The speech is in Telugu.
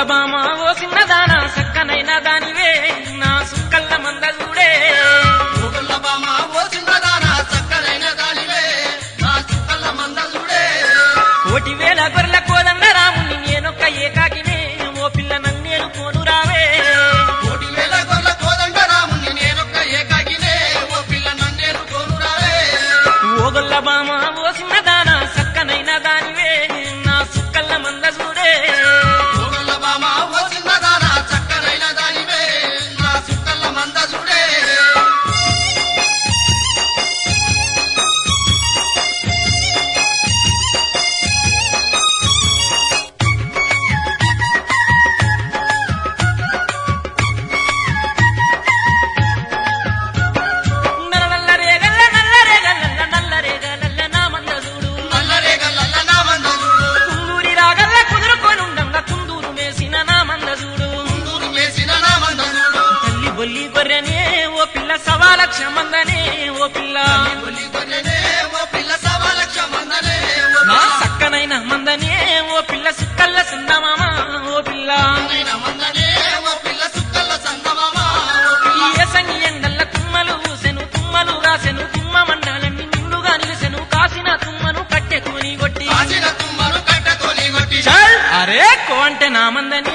బామ ఓ చిన్నదానా సక్కనైన దానివే నా సుక్కల్ల మంద చూడే ఓగుల్ల బామ ఓ చిన్నదానా సక్కనైన దానివే నా సుక్కల్ల మంద చూడే 1,000 గొర్రెల కోదండ రాముని నేనొక్క ఏకాకినే ఓ పిల్ల నన్నేలు కోను రావే 1,000 గొర్రెల కోదండ రాముని నేనొక్క ఏకాకినే ఓ పిల్ల నన్నేలు కోను రావే ఓగుల్ల బామ ఓ చిన్నదానా సక్కనైన దానివే నా సుక్కల్ల మంద చూడే ఓగుల్ల బామ ఓ చిన్నదానా సక్కనైన దానివే నా సుక్కల్ల మంద చూడే బొల్లి గొర్రెనే ఓ పిల్ల సవాలక్ష మందనే ఓ పిల్ల నా సక్కనైన మందనే ఓ పిల్ల సుక్కల్ల సందమామ ఓ పిల్ల ఏ సంగి ఎండల్ల తుమ్మలు ఊసెను తుమ్మలు రాసెను తుమ్మ మండలన్నీ నిండుగా నిలిసెను కాసిన తుమ్మను కట్టెకొని కొట్టి చల్ అరే కో అంటే నా మందని